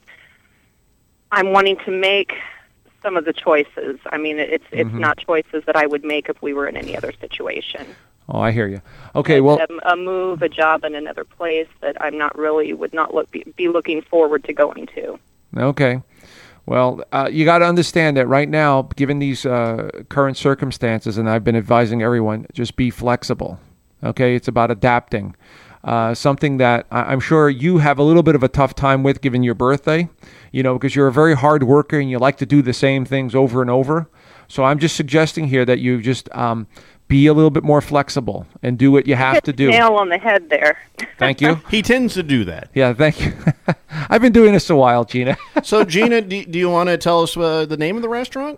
I'm wanting to make some of the choices. I mean, it's it's Mhm. not choices that I would make if we were in any other situation. Oh, I hear you. Okay, well, a, a move, a job in another place that I'm not really would not look be, be looking forward to going to. okay. Well, uh, you got to understand that right now, given these uh, current circumstances, and I've been advising everyone, just be flexible. Okay, it's about adapting. Uh, something that I- I'm sure you have a little bit of a tough time with, given your birthday. You know, because you're a very hard worker and you like to do the same things over and over. So I'm just suggesting here that you just um, be a little bit more flexible and do what you have Hit to the do. Nail on the head there. Thank you. He tends to do that. Yeah, thank you. I've been doing this a while, Gina. So, Gina, do, do you want to tell us uh, the name of the restaurant?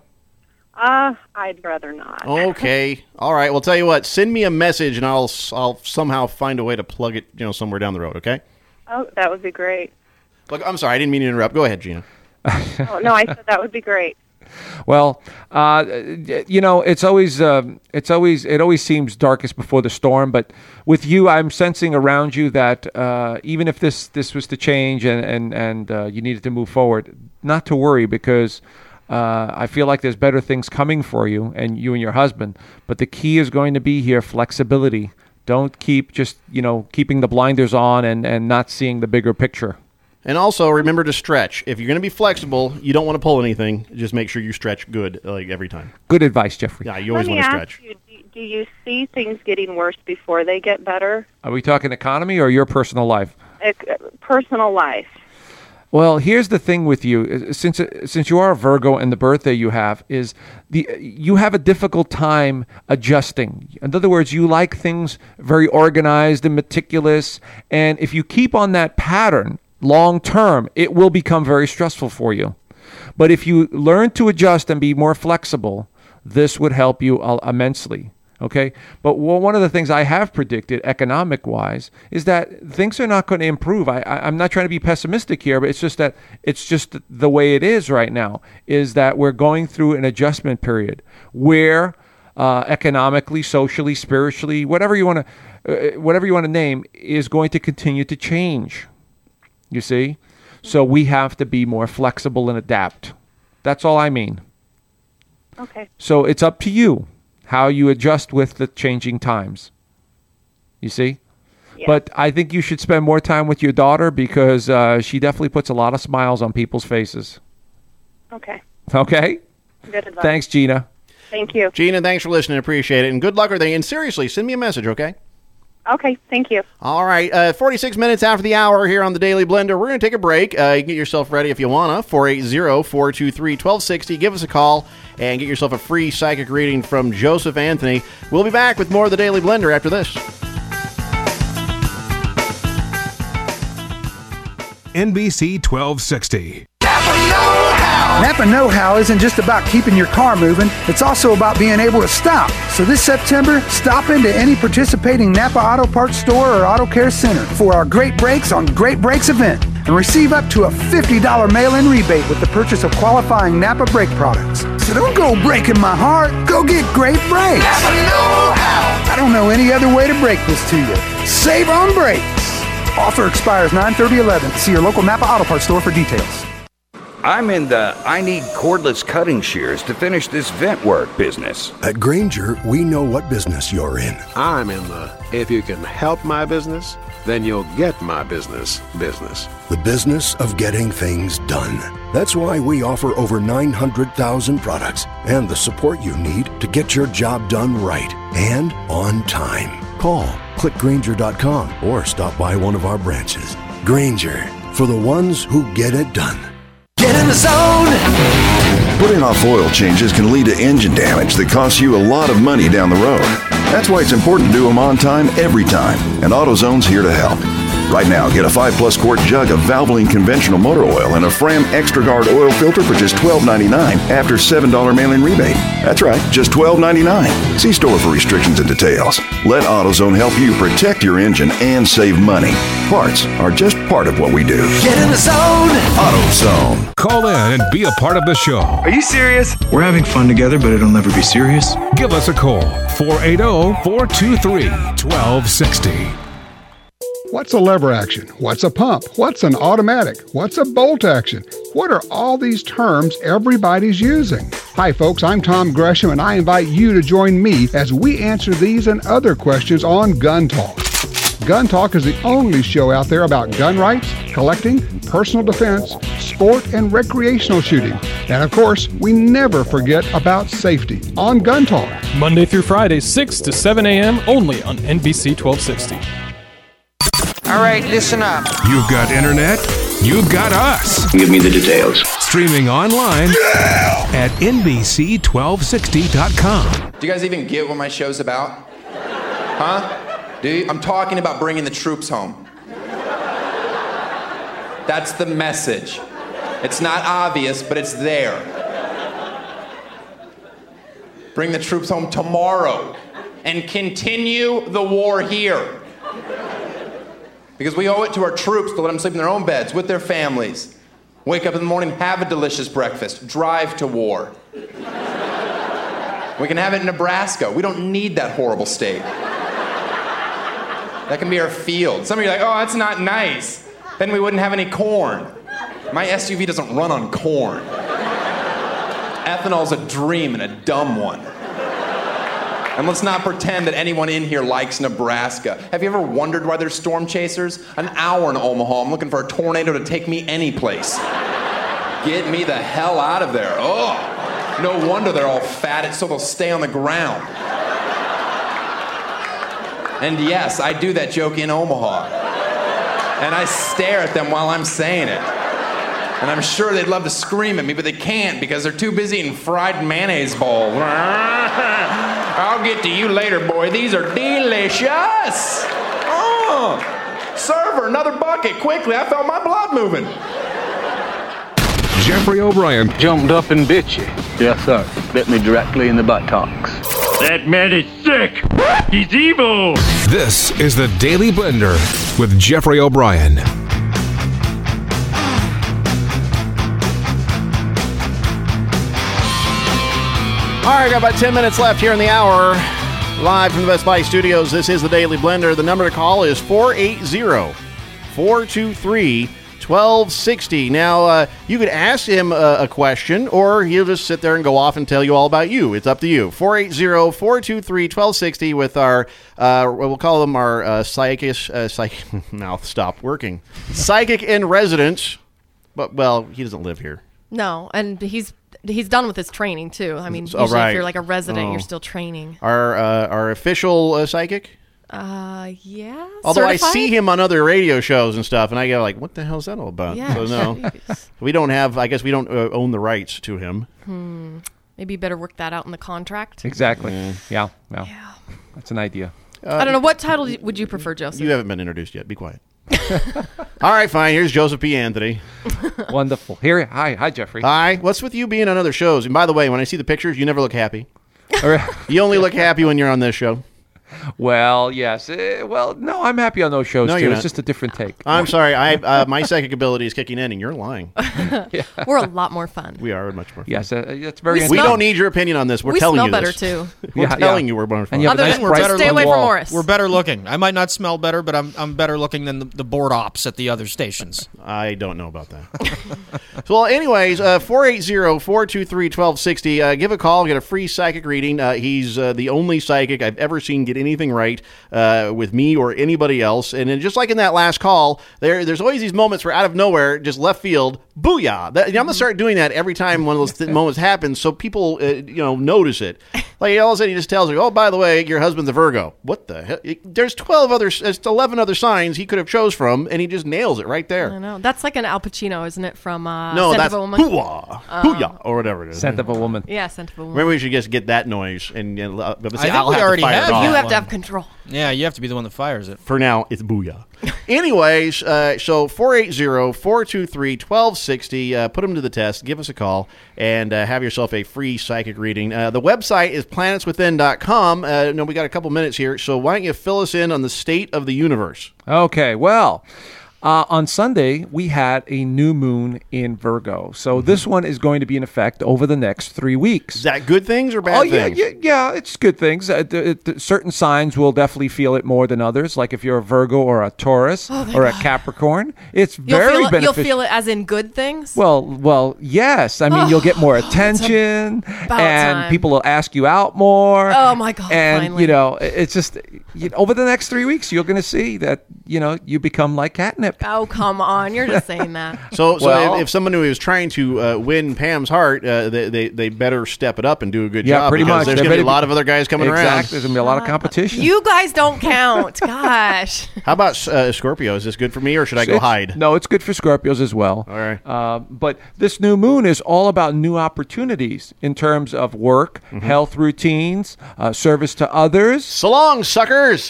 Uh, I'd rather not. Okay. All right. Well, tell you what. Send me a message, and I'll I'll somehow find a way to plug it, you know, somewhere down the road. Okay. Oh, that would be great. Look, I'm sorry. I didn't mean to interrupt. Go ahead, Gina. Oh, no, I said that would be great. Well, uh, you know, it's always, um, it's always, it always seems darkest before the storm. But with you, I'm sensing around you that uh, even if this this was to change and and and uh, you needed to move forward, not to worry because uh, I feel like there's better things coming for you and you and your husband. But the key is going to be here: flexibility. Don't keep just you know keeping the blinders on and and not seeing the bigger picture. And also, remember to stretch. If you're going to be flexible, you don't want to pull anything. Just make sure you stretch good, like every time. Good advice, Jeffrey. Yeah, you always Let me want to ask stretch. you, do, do you see things getting worse before they get better? Are we talking economy or your personal life? Uh, personal life. Well, here's the thing with you. Since since you are a Virgo and the birthday you have is the you have a difficult time adjusting. In other words, you like things very organized and meticulous, and if you keep on that pattern long term, it will become very stressful for you. But if you learn to adjust and be more flexible, this would help you uh, immensely. Okay, but well, one of the things I have predicted, economic-wise, is that things are not going to improve. I, I, I'm not trying to be pessimistic here, but it's just that it's just the way it is right now. Is that we're going through an adjustment period where uh, economically, socially, spiritually, whatever you want to, uh, whatever you want to name, is going to continue to change. You see, so we have to be more flexible and adapt. That's all I mean. Okay. So it's up to you how you adjust with the changing times. You see? Yeah. But I think you should spend more time with your daughter because uh, she definitely puts a lot of smiles on people's faces. Okay. Okay? Good advice. Thanks, Gina. Thank you. Gina, thanks for listening. Appreciate it. And good luck with it. And seriously, send me a message, okay? Okay, thank you. All right, uh, forty-six minutes after the hour here on the Daily Blender. We're going to take a break. Uh, you can get yourself ready if you want to. four eight zero, four two three, one two six zero. Give us a call and get yourself a free psychic reading from Joseph Anthony. We'll be back with more of the Daily Blender after this. N B C twelve sixty. Napa Know-How isn't just about keeping your car moving, it's also about being able to stop. So this September, stop into any participating Napa Auto Parts store or Auto Care Center for our Great Brakes on Great Brakes event and receive up to a fifty dollars mail-in rebate with the purchase of qualifying Napa brake products. So don't go breaking my heart, go get Great Brakes. Napa Know-How. I don't know any other way to break this to you. Save on brakes. Offer expires nine thirty eleven. See your local Napa Auto Parts store for details. I'm in the I need cordless cutting shears to finish this vent work business. At Grainger, we know what business you're in. I'm in the if you can help my business, then you'll get my business business. The business of getting things done. That's why we offer over nine hundred thousand products and the support you need to get your job done right and on time. Call, click Grainger dot com or stop by one of our branches. Grainger, for the ones who get it done. Get in the zone! Putting off oil changes can lead to engine damage that costs you a lot of money down the road. That's why it's important to do them on time, every time. And AutoZone's here to help. Right now, get a five plus quart jug of Valvoline conventional motor oil and a Fram Extra Guard oil filter for just twelve ninety-nine after seven dollars mail-in rebate. That's right, just twelve ninety-nine. See store for restrictions and details. Let AutoZone help you protect your engine and save money. Parts are just part of what we do. Get in the zone! AutoZone. Call in and be a part of the show. Are you serious? We're having fun together, but it'll never be serious. Give us a call. four eight zero, four two three, one two six zero. What's a lever action? What's a pump? What's an automatic? What's a bolt action? What are all these terms everybody's using? Hi folks, I'm Tom Gresham and I invite you to join me as we answer these and other questions on Gun Talk. Gun Talk is the only show out there about gun rights, collecting, personal defense, sport, and recreational shooting. And of course, we never forget about safety on Gun Talk. Monday through Friday, six to seven a.m. only on N B C twelve sixty. All right, listen up. You've got internet. You've got us. Give me the details. Streaming online yeah. at N B C twelve sixty dot com. Do you guys even get what my show's about? Huh? Do you? I'm talking about bringing the troops home. That's the message. It's not obvious, but it's there. Bring the troops home tomorrow and continue the war here. Because we owe it to our troops to let them sleep in their own beds with their families. Wake up in the morning, have a delicious breakfast, drive to war. We can have it in Nebraska. We don't need that horrible state. That can be our field. Some of you are like, oh, that's not nice. Then we wouldn't have any corn. My S U V doesn't run on corn. Ethanol's a dream and a dumb one. And let's not pretend that anyone in here likes Nebraska. Have you ever wondered why there's storm chasers? An hour in Omaha, I'm looking for a tornado to take me any place. Get me the hell out of there. Oh, no wonder they're all fat, it's so they'll stay on the ground. And yes, I do that joke in Omaha. And I stare at them while I'm saying it. And I'm sure they'd love to scream at me, but they can't because they're too busy eating fried mayonnaise balls. I'll get to you later, boy. These are delicious. Oh, server, another bucket, quickly. I felt my blood moving. Jeffrey O'Brien jumped up and bit you. Yes, sir. Bit me directly in the buttocks. That man is sick. He's evil. This is the Daily Blender with Jeffrey O'Brien. All right, got about ten minutes left here in the hour. Live from the Best Buy Studios, this is the Daily Blender. The number to call is four eight zero, four two three, one twelve sixty. Now, uh, you could ask him uh, a question, or he'll just sit there and go off and tell you all about you. It's up to you. four eight zero, four two three, one two six zero with our, uh, we'll call them our uh, psychic, uh, psych- mouth stopped working. Psychic in residence. But, well, he doesn't live here. No, and he's he's done with his training, too. I mean, Oh, usually right. if you're like a resident, Oh. you're still training. Our, uh, our official uh, psychic? Uh, yeah. Although I Certified? see him on other radio shows and stuff, and I go like, "What the hell is that all about?" Yeah, so no, jeez. we don't have. I guess we don't uh, own the rights to him. Hmm. Maybe you better work that out in the contract. Exactly. Yeah. Yeah. yeah. That's an idea. Uh, I don't know. What title would you prefer, Joseph? You haven't been introduced yet. Be quiet. All right, fine. Here's Joseph P. Anthony. Wonderful. Here, hi, hi, Jeffrey. Hi. What's with you being on other shows? And by the way, when I see the pictures, you never look happy. You only look happy when you're on this show. Well, yes. Uh, well, no, I'm happy on those shows No, too. you're It's not. just a different take. I'm sorry. I uh, my psychic ability is kicking in, and you're lying. We're a lot more fun. We are much more fun. Yes, uh, it's very. We We smell- don't need your opinion on this. We're we telling smell you better this. too. We're Yeah, telling yeah. you we're more fun. And you have a Other nice than bright stay blue away from wall. Morris. We're better looking. I might not smell better, but I'm I'm better looking than the, the board ops at the other stations. I don't know about that. So, well, anyways, uh, four eight zero, four two three, one two six zero. Uh, give a call. Get a free psychic reading. Uh, he's uh, the only psychic I've ever seen get anything right uh, with me or anybody else. And then just like in that last call, there there's always these moments where out of nowhere, just left field, booyah. That, you know, I'm going to start doing that every time one of those th- moments happens so people, uh, you know, notice it. Like all of a sudden he just tells you, oh, by the way, your husband's a Virgo. What the hell? There's twelve other, there's eleven other signs he could have chose from, and he just nails it right there. I know. That's like an Al Pacino, isn't it? From uh, No, Scent that's of a Woman. hoo-ah, Oh. hoo-yah, or whatever it is. Scent of a woman. Yeah, Scent of a Woman. Maybe we should just get that noise, and, and uh, I think I'll we have already to fire have it off. You have one. to have control. Yeah, you have to be the one that fires it. For now, it's booyah. Anyways, uh, so four eight zero, four two three, one two six zero. Uh, put them to the test. Give us a call and uh, have yourself a free psychic reading. Uh, the website is planets within dot com. Uh, no, we got a couple minutes here, so why don't you fill us in on the state of the universe? Okay, well, uh, on Sunday, we had a new moon in Virgo. So Mm-hmm. this one is going to be in effect over the next three weeks. Is that good things or bad oh, yeah, things? yeah, yeah, it's good things. Uh, th- th- certain signs will definitely feel it more than others. Like if you're a Virgo or a Taurus Oh, thank or a God. Capricorn, it's You'll very feel it, beneficial. You'll feel it as in good things. Well, well, yes. I mean, you'll get more attention, and time. people will ask you out more. Oh, my God, And finally. you know, it- it's just you know, over the next three weeks, you're going to see that you know you become like catnip. Oh, come on. You're just saying that. So, so Well- if, if someone who is trying to uh, win Pam's heart, uh, they, they they better step it up and do a good Yeah, job. pretty because much. There's They going to be a better lot be- of other guys coming exactly. around. There's going to be a lot of competition. You guys don't count. Gosh. How about uh, Scorpio? Is this good for me, or should I go It's- hide? No, it's good for Scorpios as well. All right. Uh, but this new moon is all about new opportunities in terms of work, Mm-hmm. health routines, uh, service to others. So long, suckers.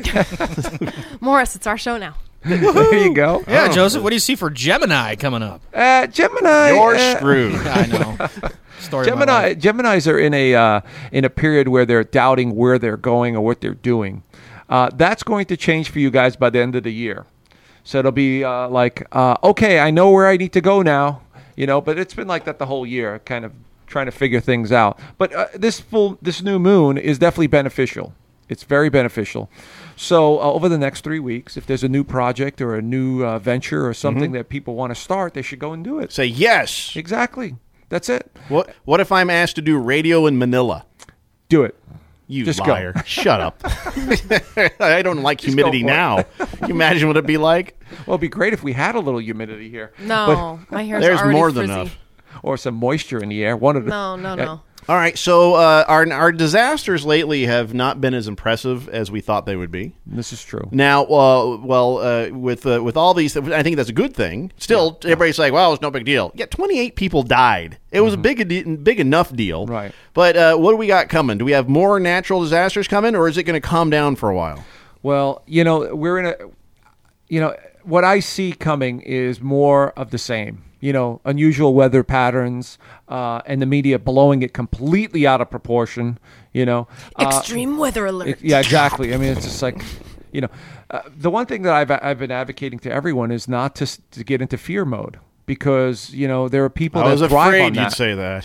Morris, it's our show now. There you go. Yeah, Oh. Joseph, what do you see for Gemini coming up? Uh, Gemini. You're uh, screwed. I know. Story of my Gemini, life. Geminis are in a uh, in a period where they're doubting where they're going or what they're doing. Uh, that's going to change for you guys by the end of the year. So it'll be uh, like, uh, okay, I know where I need to go now, you know. But it's been like that the whole year, kind of trying to figure things out. But uh, this full this new moon is definitely beneficial. It's very beneficial. So uh, over the next three weeks, if there's a new project or a new uh, venture or something Mhm. that people want to start, they should go and do it. Say yes. Exactly. That's it. What What if I'm asked to do radio in Manila? Do it. You Just go. liar. Shut up. I don't like Just humidity go for it. now. Can you imagine what it'd be like? Well, it'd be great if we had a little humidity here. No, my hair's There's already more than frizzy. enough. Or some moisture in the air. One of the, No, no, Yeah. no. All right, so uh, our our disasters lately have not been as impressive as we thought they would be. This is true. Now, uh, well, uh, with uh, with all these, I think that's a good thing. Still, everybody's like, "Well, it's no big deal." Yeah, twenty-eight people died. It was a big big enough deal. Right. But uh, what do we got coming? Do we have more natural disasters coming, or is it going to calm down for a while? Well, you know, we're in a, you know, what I see coming is more of the same. You know, unusual weather patterns, uh, and the media blowing it completely out of proportion. You know, uh, Extreme weather alert. it- yeah, exactly. I mean, it's just like, you know, uh, the one thing that I've I've been advocating to everyone is not to s- to get into fear mode, because you know there are people I that was thrive afraid on that. you'd say that.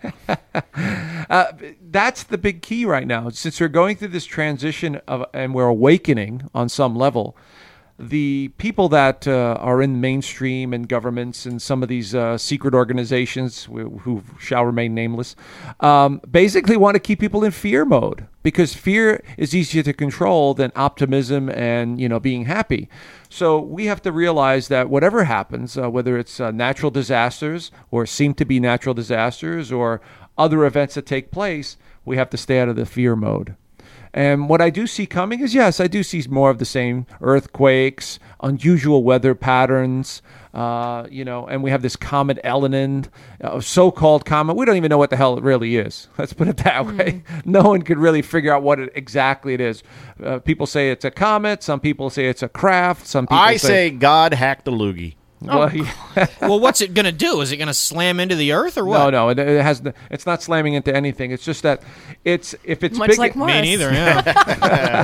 Yeah. uh, that's the big key right now. Since we're going through this transition of, and we're awakening on some level, the people that uh, are in mainstream and governments and some of these uh, secret organizations who, who shall remain nameless, um, basically want to keep people in fear mode because fear is easier to control than optimism and, you know, being happy. So we have to realize that whatever happens, uh, whether it's uh, natural disasters or seem to be natural disasters or other events that take place, we have to stay out of the fear mode. And what I do see coming is, yes, I do see more of the same earthquakes, unusual weather patterns, uh, you know, and we have this comet Elenin, a so-called comet. We don't even know what the hell it really is. Let's put it that mm. way. No one could really figure out what it, exactly it is. Uh, people say it's a comet. Some people say it's a craft. Some people I say, say God hacked the loogie. Well, oh. well, what's it going to do? Is it going to slam into the earth or what? No, no, it, it has. It's not slamming into anything. It's just that it's if it's much big, like Morris. Me neither. Yeah.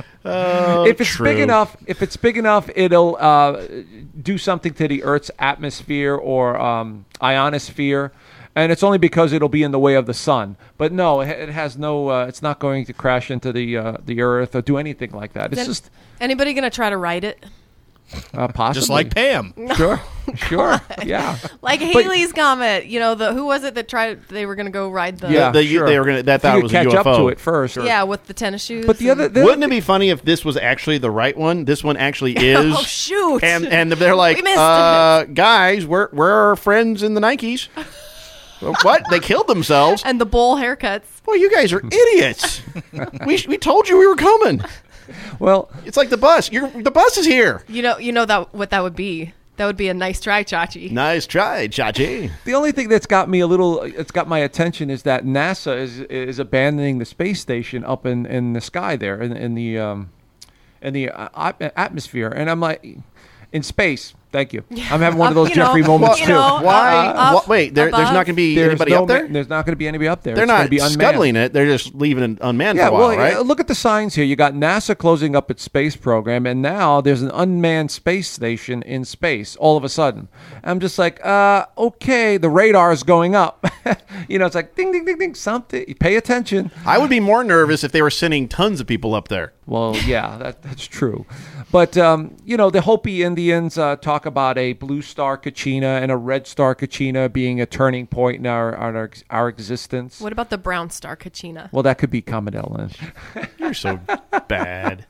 oh, if it's true. big enough, if it's big enough, it'll uh, do something to the Earth's atmosphere or um, ionosphere. And it's only because it'll be in the way of the sun. But no, it, it has no. Uh, it's not going to crash into the uh, the Earth or do anything like that. It's Then just anybody going to try to write it? Uh, possibly. Just like Pam. Sure, sure, yeah. Like Haley's comet. You know, the who was it that tried? They were going to go ride the. Yeah, the, the, sure. They were going to. That thought you was could a catch U F O. up to it first. Yeah, with the tennis shoes. But the other, the wouldn't it be funny if this was actually the right one? This one actually is. Oh shoot! And and they're like, We missed uh, guys, where where are our friends in the Nikes? What? They killed themselves. And the bowl haircuts. Boy, you guys are idiots. we we told you we were coming. Well, it's like the bus. You're the bus is here. You know, you know that what that would be. That would be a nice try, Chachi. Nice try, Chachi. The only thing that's got me a little, it's got my attention is that NASA is is abandoning the space station up in, in the sky there in, in the um, in the uh, atmosphere, and I'm like, in space. Thank you. I'm having one of those you Jeffrey know, moments you too. know, Why? uh, What- wait, there, there's not going to be There's anybody no up there? ma- there's not going to be anybody up there. They're It's gonna not be unmanned. scuttling it. They're just leaving it unmanned Yeah, for a while, well, right? uh, look at the signs here. You got NASA closing up its space program, and now there's an unmanned space station in space all of a sudden. I'm just like, uh, okay, the radar is going up. You know, it's like ding, ding, ding, ding, something. Pay attention. I would be more nervous if they were sending tons of people up there. Well, yeah, that, that's true. But, um, you know, the Hopi Indians uh, talk about a blue star Kachina and a red star Kachina being a turning point in our our, our existence. What about the brown star Kachina? Well, that could be Comet Ellen. You're so bad.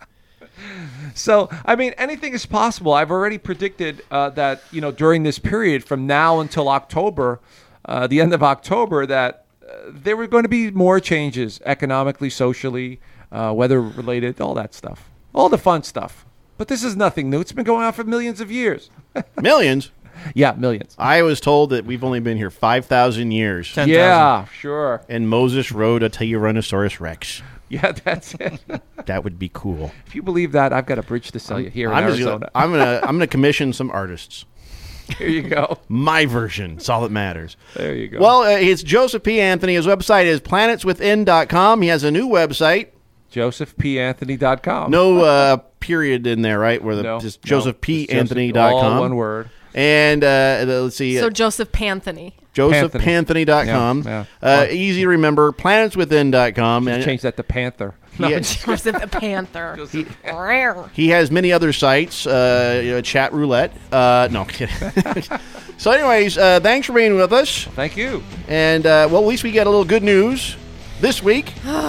So, I mean, anything is possible. I've already predicted uh, that, you know, during this period from now until October, uh, the end of October, that uh, there were going to be more changes economically, socially, uh, weather-related, all that stuff. All the fun stuff. But this is nothing new. It's been going on for millions of years. Millions? Yeah, millions. I was told that we've only been here five thousand years. ten, yeah, sure. And Moses rode a Tyrannosaurus Rex. Yeah, that's it. That would be cool. If you believe that, I've got a bridge to sell you here in I'm Arizona. Gonna, I'm gonna I'm gonna commission some artists. Here you go. My version. That's all that matters. There you go. Well, uh, it's Joseph P. Anthony. His website is planets within dot com. He has a new website. Joseph P Anthony dot com. No uh, period in there, right? Where the no, just no, Joseph P Anthony dot com. All one word. And uh, let's see. So Joseph Panthony. Joseph Panthony dot com. Yeah, yeah. Uh, easy to remember. planets within dot com. And change that to Panther. No, Joseph Panther. He, he has many other sites. Uh, you know, chat roulette. Uh, no, I'm kidding. So, anyways, uh, thanks for being with us. Thank you. And uh, well, at least we get a little good news this week.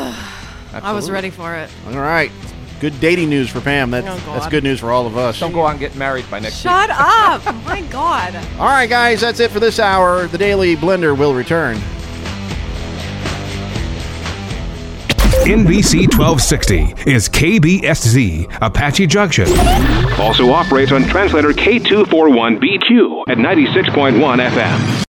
I was ready for it. All right. Good dating news for Pam. That's, Oh, God. that's good news for all of us. Don't go out and get married by next Shut week. up. My God. All right, guys, that's it for this hour. The Daily Blender will return. N B C twelve sixty is K B S Z, Apache Junction. Also operates on translator K two forty-one B Q at ninety-six point one F M.